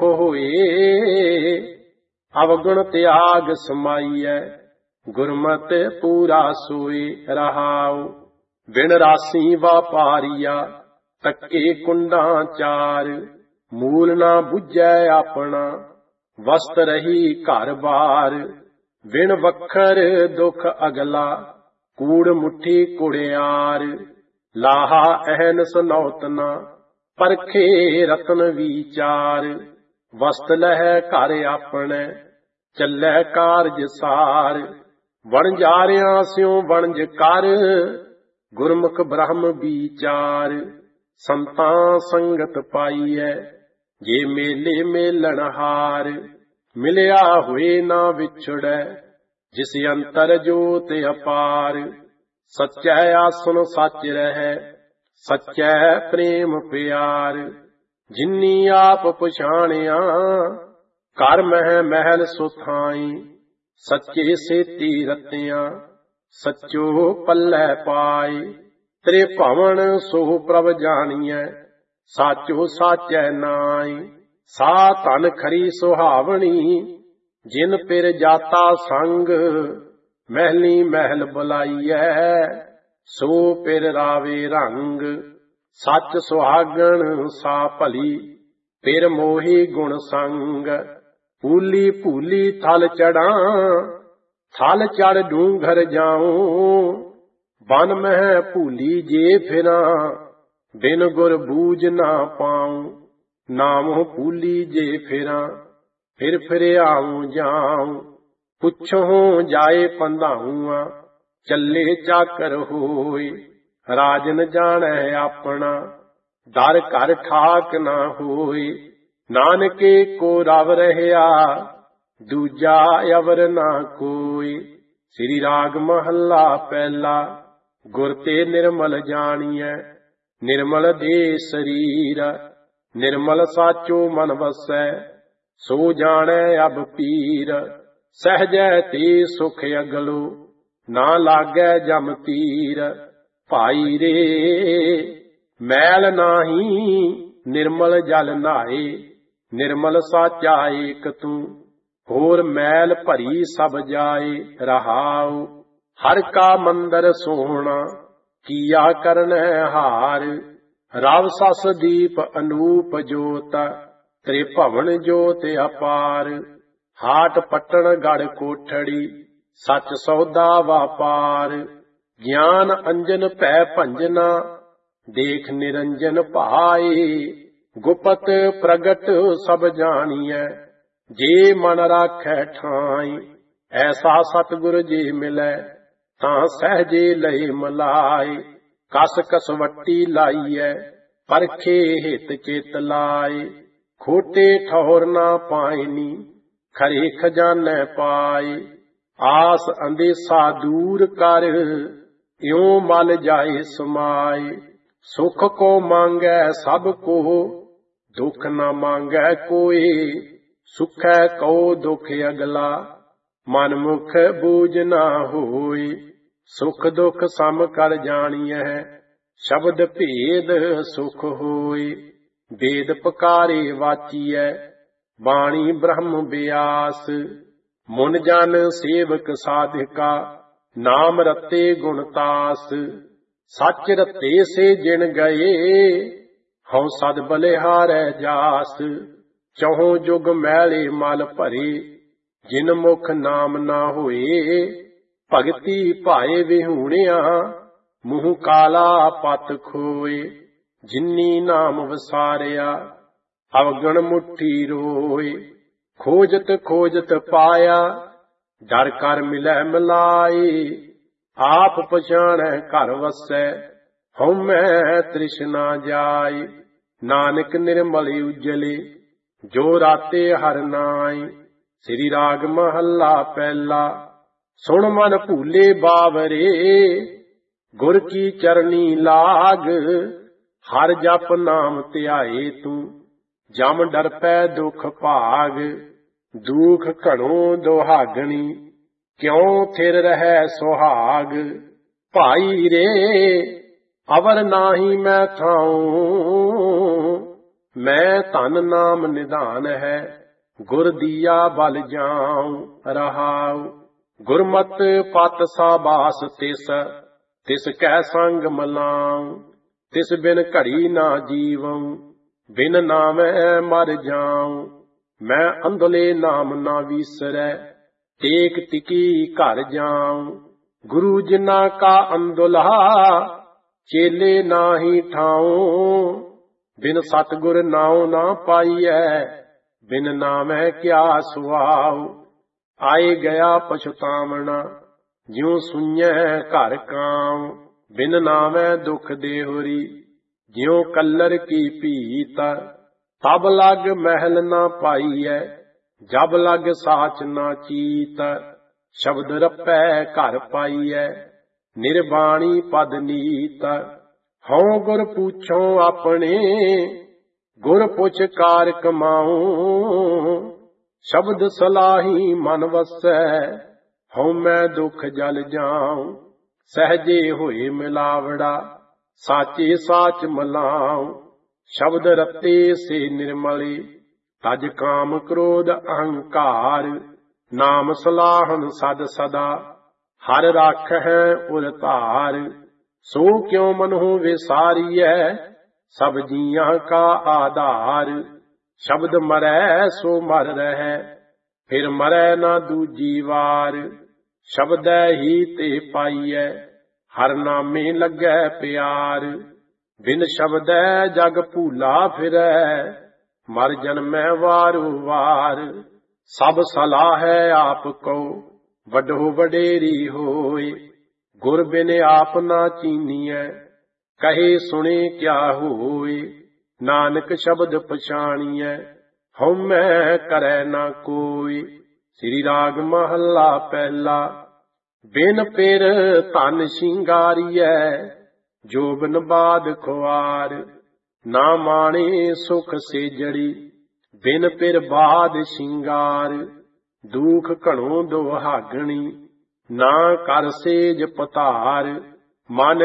ਹੋਏ ਅਵਗੁਣ ਤਿਆਗ ਸਮਾਈਐ। ਗੁਰਮਤਿ ਪੂਰਾ ਸੋਏ ਰਹਾਉ ਬਿਨ ਰਾਸੀ ਵਾਪਾਰੀਆ ਤੱਕੇ ਕੁੰਡਾਂ ਚਾਰ। ਮੂਲ ਨਾ ਬੁੱਝੈ ਆਪਣਾ ਵਸਤ ਰਹੀ ਘਰ ਬਾਰ। ਬਿਨ ਵਖਰ ਦੁਖ ਅਗਲਾ ਕੂੜ ਮੁੱਠੀ ਕੁੜਿਆਰ। ਲਾਹਾ ਅਹਨਸ ਨੌਤਨਾ ਪਰਖੇ ਰਤਨ ਵਿਚਾਰ। ਵਸਤ ਲਹਿ ਘਰ ਆਪਣੇ ਚੱਲੈ ਕਾਰਜ ਸਾਰ। ਵਣਜਾਰਿਆਂ ਸਿਉ ਵਣਜ ਕਰ ਗੁਰਮੁਖ ਬ੍ਰਹਮ ਵਿਚਾਰ। ਸੰਤਾਂ ਸੰਗਤ ਪਾਈਐ ਜੇ ਮੇਲੇ ਮੇਲਣ ਹਾਰ। ਮਿਲਿਆ ਹੋਏ ਨਾ ਵਿਛੜੈ जिस अंतर जोत अपार। सच्चै आसन सच रहै, सच्चै प्रेम प्यार। जिन्नी आप पछाणिया, कर मह महल सुथाई। सच्चे सेती रतियां, सच्चो पल्लै पाए। तेरे भवन सो प्रभ जानिए, साचो साचै नाई। सा धन खरी सुहावनी, जिन पिर जाता संग। महली महल बुलाइए, सो पिर रावे रंग। सच सुहागण सा भली, पिर मोही गुण संग। भूली भूली थल चढ़ा, थल चढ़ डूंघर जाऊं। बन मह भूली जे फिरा, बिन गुर बूझ ना पाऊं। नाम भूली जे फिरा, फिर फिर आऊं जाऊं। पुछो जाए पंधाऊआ, चले चाकर होए। राजन जाने अपना, दर घर ठाक ना होए। नानके को रव रहया, दूजा अवर ना कोई। श्री राग महला पहला। गुर ते निर्मल जानिए, निर्मल दे शरीर। निर्मल साचो मन वसै, सो जाने अब पीर। सहजै ते सुख अगलो, ना लागै जम तीर। भाई रे मैल नाही, निर्मल जल नहाए। निर्मल साचा एक तू, होर मैल भरी सब जाए। रहाऊ हर का मंदर सोहना, किया करन हार। रव सस दीप अनूप जोत, तेरे भवन जोत अपार। हाट पट्टन गढ़ कोठड़ी, सच सौदा वापार। ज्ञान अंजन भै भंजना, देख निरंजन भाए। गुपत प्रगट सब जानिए, जे मन राखै ठाई। ऐसा सतगुर जे मिलै, तां सहजे लय मलाए। कस कसवट्टी लाइए, परखे हित चित लाए। खोटे ठौर ना पाइनी, खरे खजाने पाए। आस अंदेसा दूर कर, इਉਂ मल जाए समाए। सुख को मांगै सब को, दुख न मांगै कोई। सुखै कहो दुख अगला, मन मुख बूझ ना होई। सुख दुख सम कर जानिए, शब्द भेद सुख होई। वेद पकारे वाचिए, बाणी ब्रह्म व्यास। मुन जन सेवक साधिका, नाम रते गुणतास। सच रते से जिन गए, हऊँ सद बलिहारै जास। चौहों जुग मैले मल भरे, जिन मुख नाम ना होए। भगति भाए विहूणिया, मुँह काला पत खोए। जिन्नी नाम वसारिया, अवगण मुट्ठी रोए। खोजत खोजत पाया, डर कर मिलै मिलाए। आप पछाणै घर वसै, हउमੈ तृष्णा जाए। नानक निर्मल उजले, जो राते हर नाई। श्री राग महला पहला। सुन मन भूले बावरे, गुर की चरनी लाग। हर जप नाम ध्याए तू, जम डर पै दुख भाग। दुख घणो दुहागणी, क्यों थिर रहै सुहाग। भाई रे अवर नाही मैं थाऊं, मैं धन नाम निधान है। गुर दिया बल जाऊं। रहाऊ गुरमत पत साबास तिस, तिस कै संग मलाऊं। तिस बिन घड़ी ना जीवं, बिन नामै मर जाऊं। मैं अंधले नाम ना विसरै, टेक टिकी घर जाऊं। गुरु जिना का अंधुला, चेले नाही ठाऊं। बिन सतगुर नाउ ना पाइयै, बिन नामै क्या सुआऊ। आए गया पछतावना, ज्यों सुइयै घर काऊं। बिन नामै दुख देहुरी, ज्यों कल्लर की पीत। तब लग महल ना पाइयै, जब लग साच ना चीत। ਸ਼ਬਦ ਰੱਪੈ ਘਰ ਪਾਈਐ, ਨਿਰਬਾਣੀ ਪਦ ਨੀਤ। ਹਉ ਗੁਰ ਪੁੱਛੋ ਆਪਣੇ, ਗੁਰ ਪੁੱਛ ਕਾਰ ਕਮਾਉ। ਸ਼ਬਦ ਸਲਾਹੀ ਮਨ ਵਸੈ, ਹਉ ਮੈਂ ਦੁਖ ਜਲ ਜਾਉ। ਸਹਜੇ ਹੋਏ ਮਿਲਾਵੜਾ, ਸਾਚੇ ਸਾਚ ਮਲਾਉ। ਸ਼ਬਦ ਰਤੇ ਸੇ ਨਿਰਮਲੇ, ਤਜ ਕਾਮ ਕ੍ਰੋਧ ਅਹੰਕਾਰ। ਨਾਮ ਸਲਾਹਨ ਸਦ ਸਦਾ, ਹਰ ਰਾਖਹਿ ਉਰ ਧਾਰ। ਸੋ ਕਿਉ ਮਨਹੁ ਵਿਸਾਰੀਐ, ਸਭ ਜੀਆਂ ਕਾ ਆਧਾਰ। ਸ਼ਬਦ ਮਰੈ ਸੋ ਮਰ ਰਹਿ, ਫਿਰ ਮਰੈ ਨਾ ਦੂਜੀ ਵਾਰ। ਸ਼ਬਦੈ ਹੀ ਤੇ ਪਾਈਐ, ਹਰ ਨਾਮੇ ਲੱਗੈ ਪਿਆਰ। ਬਿਨ ਸ਼ਬਦੈ ਜਗ ਭੂਲਾ ਫਿਰੈ, ਮਰ ਜਨਮੈ ਵਾਰੋ ਵਾਰ। ਸਭ ਸਲਾਹੈ ਆਪ ਕੋ, ਵੱਡੋ ਵਡੇਰੀ ਹੋਏ। ਗੁਰ ਬਿਨ ਆਪ ਨਾ ਚੀਨੀਐ, ਕਹੇ ਸੁਣੇ ਕਿਆ ਹੋਏ। ਨਾਨਕ ਸ਼ਬਦ ਪਛਾਣੀਐ, ਹਉਮੈ ਕਰੈ ਨਾ ਕੋਈ। ਸ੍ਰੀ ਰਾਗ ਮਹੱਲਾ ਪਹਿਲਾ। ਬਿਨ ਪਿਰ ਧਨ ਸ਼ਿੰਗਾਰੀਐ, ਜੋਬਨ ਬਾਦ ਖੁਆਰ। ਨਾ ਮਾਣੇ ਸੁਖ ਸੇਜੜੀ, ਬਿਨ ਪਿਰ ਬਾਦ ਸ਼ਿੰਗਾਰ। ਦੁਖ ਘਣੋ ਦੁਹਾਗਣੀ, ਨਾ ਕਰ ਸੇਜ ਪਤਾਰ। ਮਨ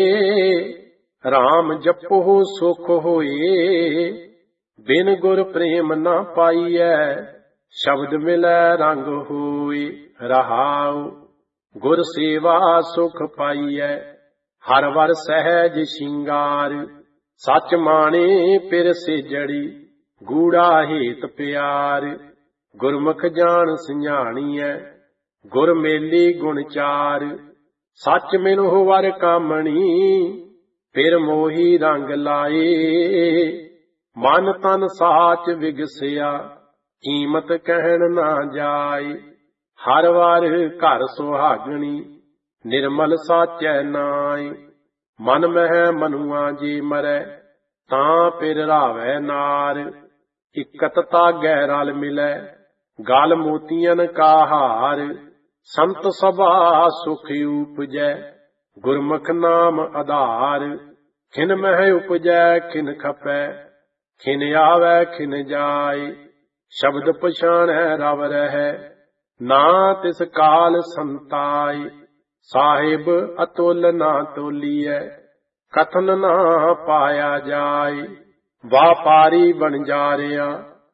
ਰੇ ਰਾਮ ਜਪੋ ਸੁਖ ਹੋਏ, ਬਿਨ ਗੁਰ ਪ੍ਰੇਮ ਨਾ ਪਾਈਐ। ਸ਼ਬਦ ਮਿਲੈ ਰੰਗ ਹੋਏ, ਰਹਾਉ ਗੁਰ ਸੇਵਾ ਸੁਖ ਪਾਈਐ। ਹਰ ਵਰ ਸਹਿਜ ਸ਼ਿੰਗਾਰ, ਸਚ ਮਾਣੇ ਪਿਰ ਸੇਜੜੀ। ਗੂੜਾ ਹੇਤ ਪਿਆਰ, ਗੁਰਮੁਖ ਜਾਣ ਸਿਆਣੀਐ। ਗੁਰ ਮੇਲੀ ਗੁਣ ਚਾਰ, ਸੱਚ ਮਿਲਹੁ ਵਰ ਕਾਮਣੀ। ਫਿਰ ਮੋਹੀ ਰੰਗ ਲਾਏ, ਮਨ ਤਨ ਸਾਚ ਵਿਗਸਿਆ। ਕੀਮਤ ਕਹਿਣ ਨਾ ਜਾਏ, ਹਰ ਵਾਰ ਘਰ ਸੁਹਾਗਣੀ। ਨਿਰਮਲ ਸਾਚੈ ਨਾਇ, ਮਨ ਮਹਿ ਮਨੁਆ ਜੇ ਮਰੈ। ਤਾਂ ਫਿਰ ਰਾਵੈ ਨਾਰ, ਇਕਤ ਤਾਗੈ ਰਲ ਮਿਲੈ। ਗਲ ਮੋਤੀਅਨ ਕਾ ਹਾਰ, ਸੰਤ ਸਭਾ ਸੁਖ ਉਪਜੈ। ਗੁਰਮੁਖ ਨਾਮ ਆਧਾਰ, ਖਿਨ ਮਹਿ ਉਪਜੈ ਖਿਨ ਖਪੈ। ਖਿਨ ਆਵੈ ਖਿਨ ਜਾਏ, ਸ਼ਬਦ ਪਛਾਣੈ ਰਵ ਰਹਿ। ਨਾ ਤਿਸ ਕਾਲ ਸੰਤਾਇ, ਸਾਹਿਬ ਅਤੁਲ ਨਾ ਤੋਲੀਐ। ਕਥਨ ਨਾ ਪਾਇਆ ਜਾਏ, ਵਾਪਾਰੀ ਬਣ ਜਾਰਿਆ।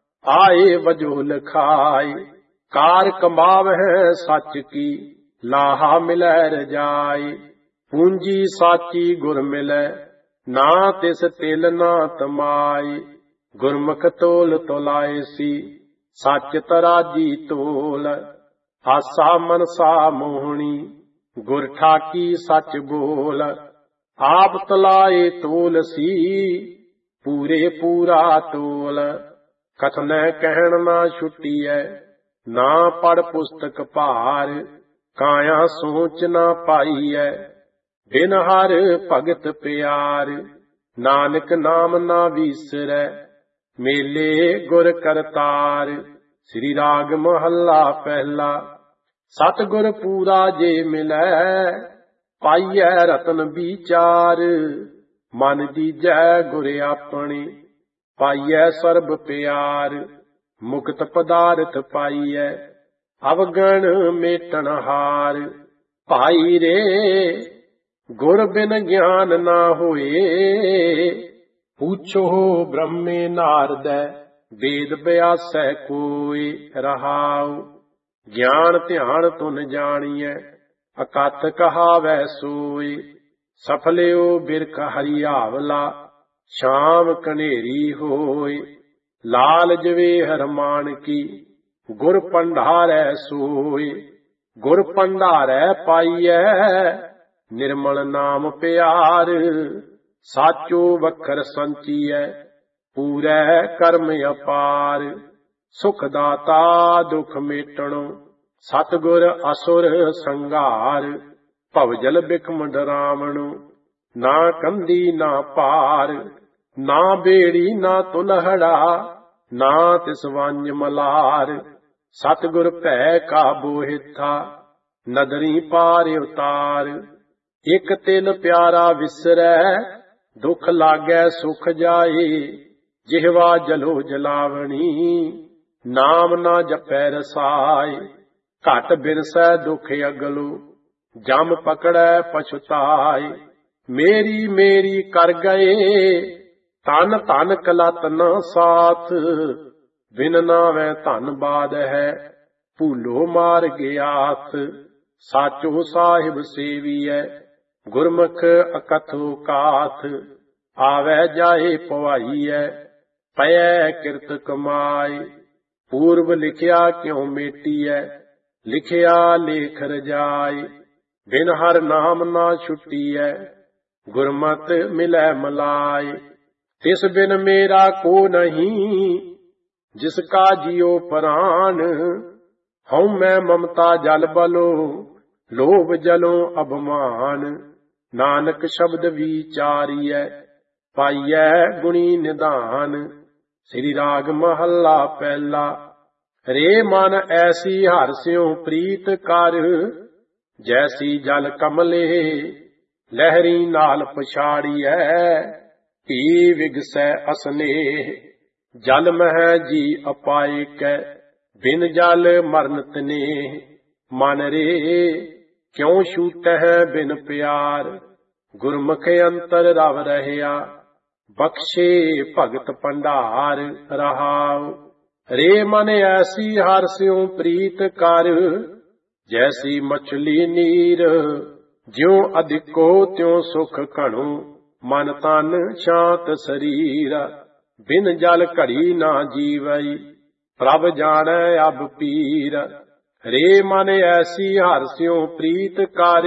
ਆਏ ਵਜੋ ਲਖਾਏ, ਕਾਰ ਕਮਾਵਹਿ ਸੱਚ ਕੀ। ਲਾਹਾ ਮਿਲੈ ਰਜਾਈ, ਪੂੰਜੀ ਸਾਚੀ ਗੁਰ ਮਿਲੈ। ਨਾ ਤਿਸ ਤਿਲ ਨਾ ਤਮਾਈ, ਗੁਰਮੁਖ ਤੋਲ ਤੋਲਾਏ ਸੀ। ਸੱਚ ਤਰਾਜੀ ਤੋਲ, ਆਸਾ ਮਨਸਾ ਮੋਹਣੀ। ਗੁਰ ਠਾਕੀ ਸੱਚ ਬੋਲ, ਆਪ ਤਲਾਏ ਤੋਲ ਸੀ। ਪੂਰੇ ਪੂਰਾ ਤੋਲ, ਕਥਨੈ ਕਹਿਣ ਨਾ ਛੁੱਟੀਐ। ਨਾ ਪੜ ਪੁਸਤਕ ਭਾਰ, ਕਾਇਆ ਸੋਚ ਨਾ ਪਾਈਐ। ਬਿਨ ਹਰ ਭਗਤ ਪਿਆਰ, ਨਾਨਕ ਨਾਮ ਨਾ ਵੀਸਰੈ। ਮੇਲੇ ਗੁਰ ਕਰਤਾਰ, ਸ੍ਰੀ ਰਾਗ ਮਹੱਲਾ ਪਹਿਲਾ। ਸਤਿਗੁਰ ਪੂਰਾ ਜੇ ਮਿਲੈ, ਪਾਈਐ ਰਤਨ ਵਿਚਾਰ। ਮਨ ਦੀਜੈ ਗੁਰ ਆਪਣੇ, ਪਾਈਐ ਸਰਬ ਪਿਆਰ। ਮੁਕਤ ਪਦਾਰਥ ਪਾਈਐ, ਅਵਗਣ ਮੇਟਣ ਹਾਰ। ਭਾਈ ਰੇ ਗੁਰ ਬਿਨ ਗਿਆਨ ਨਾ ਹੋਏ। ਪੁੱਛੋ ਬ੍ਰਹਮੇ ਨਾਰਦੈ, ਵੇਦ ਬਿਆਸੈ ਕੋਈ। ਰਹਾਉ ਗਿਆਨ ਧਿਆਨ ਤੁਨ ਜਾਣੀਐ, ਅਕਥ ਕਹਾਵੈ ਸੋਈ। ਸਫਲਿਓ ਬਿਰਖ ਹਰਿਆਵਲਾ, ਸ਼ਾਮ ਕਨੇਰੀ ਹੋਏ। ਲਾਲ ਜਵੇ ਹਰਮਾਨ ਕੀ, ਗੁਰ ਪੰਢਾਰੈ ਸੋਏ। ਗੁਰ ਪੰਢਾਰੈ ਪਾਈਐ, ਨਿਰਮਲ ਨਾਮ ਪਿਆਰ। ਸਾਚੋ ਵਖਰ ਸੰਚੀਐ, ਪੂਰੈ ਕਰਮ ਅਪਾਰ। ਸੁਖ ਦਾਤਾ ਦੁਖ ਮੇਟਣੋ, ਸਤਿਗੁਰ ਅਸੁਰ ਸੰਘਾਰ। ਭਵਜਲ ਬਿਖਮ ਡਰਾਵਣੋ, ਨਾ ਕੰਦੀ ਨਾ ਪਾਰ। ਨਾ ਬੇੜੀ ਨਾ ਤੁਲਹੜਾ, ਨਾ ਤਿਸ ਵੰਜ ਮਲਾਰ। ਸਤਿਗੁਰ ਭੈ ਕਾਬੂ ਹਿੱਥਾ, ਨਦਰੀ ਪਾਰ ਉਤਾਰ। ਇੱਕ ਤਿਲ ਪਿਆਰਾ ਵਿਸਰੈ, ਦੁੱਖ ਲਾਗੈ ਸੁਖ ਜਾਏ। ਜਿਹਵਾ ਜਲੋ ਜਲਾਵਣੀ, ਨਾਮ ਨਾ ਜਪੈ ਰਸਾਏ। ਘਟ ਬਿਨਸੈ ਦੁੱਖ ਅਗਲੋ, ਜਮ ਪਕੜੈ ਪਛੁਤਾਏ। ਮੇਰੀ ਮੇਰੀ ਕਰ ਗਏ, ਧਨ ਧਨ ਕਲਤ ਨ ਸਾਥ। ਬਿਨ ਨਾਵੈ ਧਨ ਬਾਦ ਹੈ, ਭੂਲੋ ਮਾਰ ਗਿਆਥ। ਸਾਚੋ ਸਾਹਿਬ ਸੇਵੀਐ, ਗੁਰਮੁਖ ਅਕਥੋ ਕਾਥ। ਆਵੈ ਜਾਏ ਪਵਾਈਐ, ਪਇਐ ਕਿਰਤ ਕਮਾਏ। ਪੂਰਬ ਲਿਖਿਆ ਕਿਉ ਮੇਟੀਐ, ਲਿਖਿਆ ਲੇਖ ਰਜਾਏ। ਬਿਨ ਹਰ ਨਾਮ ਨਾ ਛੁੱਟੀਐ, ਗੁਰਮਤਿ ਮਿਲੈ ਮਲਾਏ। ਤਿਸ ਬਿਨ ਮੇਰਾ ਕੋ ਨਹੀਂ, ਜਿਸ ਕਾ ਜਿਉ ਪ੍ਰਾਨ। ਹਉ ਮੈਂ ਮਮਤਾ ਜਲ ਬਲੋ, ਲੋਭ ਜਲੋਂ ਅਭਮਾਨ। ਨਾਨਕ ਸ਼ਬਦ ਵਿਚਾਰੀਐ, ਪਾਈਐ ਗੁਣੀ ਨਿਧਾਨ। ਸ੍ਰੀ ਰਾਗ ਮਹੱਲਾ ਪਹਿਲਾ। ਰੇ ਮਨ ਐਸੀ ਹਰਿ ਸਿਉ ਪ੍ਰੀਤ ਕਰ, ਜੈਸੀ ਜਲ ਕਮਲੇ ਲਹਿਰੀ ਨਾਲ ਪਛਾੜੀਐ। ਧੀ ਵਿਗਸੈ ਅਸਨੇਹ, ਜਲ ਮਹਿ ਜੀ ਅਪਾਇ ਕੈ। ਬਿਨ ਜਲ ਮਰਨ ਤਨੇਹ, ਮਨ ਰੇ ਕਿਉ ਛੂਟਹਿ ਬਿਨ ਪਿਆਰ। ਗੁਰਮੁਖ ਅੰਤਰ ਰਵ ਰਹਿਆ, ਬਖਸ਼ੇ ਭਗਤ ਭੰਡਾਰ ਰਹਾਉ। ਰੇ ਮਨ ਐਸੀ ਹਰਿ ਸਿਉ ਪ੍ਰੀਤ ਕਰ, ਜੈਸੀ ਮਛਲੀ ਨੀਰ। ਜਿਉ ਅਧਿਕੋ ਤਿਉ ਸੁਖ ਘਣੋ, ਮਨ ਤਨ ਸ਼ਾਂਤ ਸਰੀਰ। ਬਿਨ ਜਲ ਘੜੀ ਨਾ ਜੀਵਈ, ਪ੍ਰਭ ਜਾਣੈ ਅਬ ਪੀਰ। ਰੇ ਮਨ ਐਸੀ ਹਰਿ ਸਿਉ ਪ੍ਰੀਤ ਕਰ,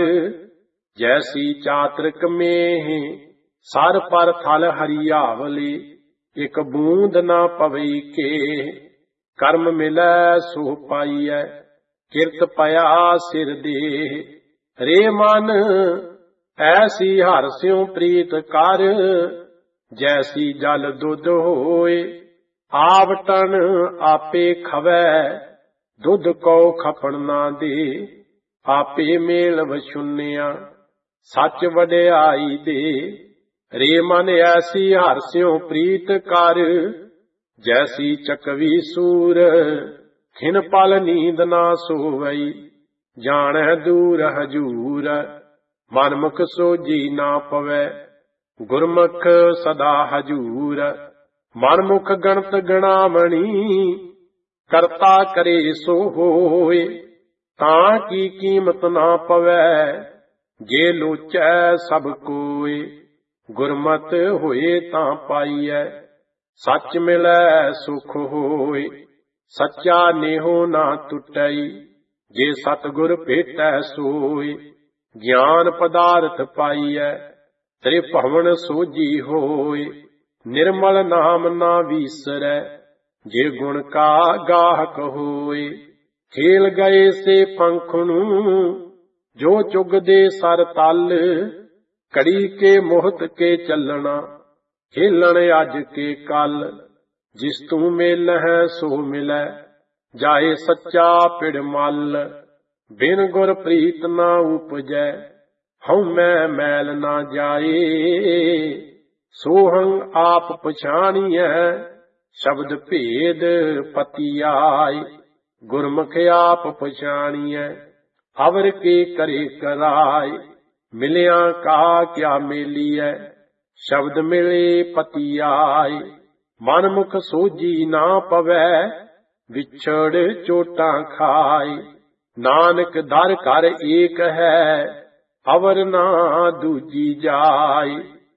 ਜੈਸੀ ਚਾਤ੍ਰਿਕ ਮੇਹ। ਸਰ ਪਰ ਥਲ ਹਰਿਆਵਲੀ, ਇਕ ਬੂੰਦ ਨਾ ਪਵਈ ਕੇ। ਕਰਮ ਮਿਲੈ ਸੋ ਪਾਈਐ, ਕਿਰਤ ਪਿਆ ਸਿਰ ਦੇਹ। ਰੇ ਮਨ ਐਸੀ ਹਰਿ ਸਿਉ ਪ੍ਰੀਤ ਕਰ, ਜੈਸੀ ਜਲ ਦੁੱਧ ਹੋਏ। ਆਵਟਣ ਆਪੇ ਖਵੈ, ਦੁੱਧ ਕਉ ਖਪਣ ਨਾ ਦੇ। ਆਪੇ ਮੇਲ ਵਛੁੰਨਿਆ, ਸੱਚ ਵਡਿਆਈ ਦੇ। ਰੇ ਮਨ ਐਸੀ ਹਰਿ ਸਿਉ ਪ੍ਰੀਤ ਕਰ, ਜੈਸੀ ਚਕਵੀ ਸੂਰ। ਖਿਨ ਪਲ ਨੀਂਦ ਨਾ ਸੋਵਈ, ਜਾਣੈ ਦੂਰ ਹਜੂਰ। ਮਨਮੁਖ ਸੋਝੀ ਨਾ ਪਵੈ, ਗੁਰਮੁਖ ਸਦਾ ਹਜੂਰ। ਮਨਮੁਖ ਗਣਤ ਗਣਾਵਣੀ, ਕਰਤਾ ਕਰੇ ਸੋ ਹੋਏ। ਤਾਂ ਕੀ ਕੀਮਤ ਨਾ ਪਵੈ, ਜੇ ਲੋਚੈ ਸਭ ਕੋਏ। ਗੁਰਮਤਿ ਹੋਏ ਤਾਂ ਪਾਈਐ, ਸੱਚ ਮਿਲੈ ਸੁਖ ਹੋਏ। ਸੱਚਾ ਨੇਹੋ ਨਾ ਟੁੱਟਈ, ਜੇ ਸਤਿਗੁਰ ਭੇਟੈ ਸੋਏ। ਗਿਆਨ ਪਦਾਰਥ ਪਾਈਐ, ਤ੍ਰਿਭਵਨ ਸੋਝੀ ਹੋਏ। ਨਿਰਮਲ ਨਾਮ ਨਾ ਵੀਸਰੈ, ਜੇ ਗੁਣ ਕਾ ਗਾਹਕ ਹੋਏ। ਖੇਲ ਗਏ ਸੇ ਪੰਖ ਨੂੰ, ਜੋ ਚੁਗਦੇ ਸਰ ਤਲ। ਘੜੀ ਕੇ ਮੋਹਤ ਕੇ ਚੱਲਣਾ, ਖੇਲਣ ਅੱਜ ਕੇ ਕੱਲ। ਜਿਸ ਤੂੰ ਮਿਲਹਿ ਸੋ ਮਿਲੈ, ਜਾਏ ਸੱਚਾ ਪਿੜ ਮਲ। ਬਿਨ ਗੁਰ ਪ੍ਰੀਤ ਨਾ ਉਪਜੈ, ਹਉ ਮੈਂ ਮੈਲ ਨਾ ਜਾਏ। ਸੋਹੰ ਆਪ ਪਛਾਣੀਐ, ਸ਼ਬਦ ਭੇਦ ਪਤੀ ਆਏ। ਗੁਰਮੁਖ ਆਪ ਪਛਾਣੀਐ, ਅਵਰ ਕੇ ਕਰੇ ਕਰਾਏ। ਮਿਲਿਆ ਕਾ ਕਿਆ ਮੇਲੀਐ, ਸ਼ਬਦ ਮਿਲੇ ਪਤੀ ਆਏ। ਮਨਮੁਖ ਸੋਝੀ ਨਾ ਪਵੈ, ਵਿਛੜ ਚੋਟਾਂ ਖਾਏ। ਨਾਨਕ ਦਰ ਘਰ ਏਕ ਹੈ, ਅਵਰ ਨਾ ਦੂਜੀ ਜਾਏ।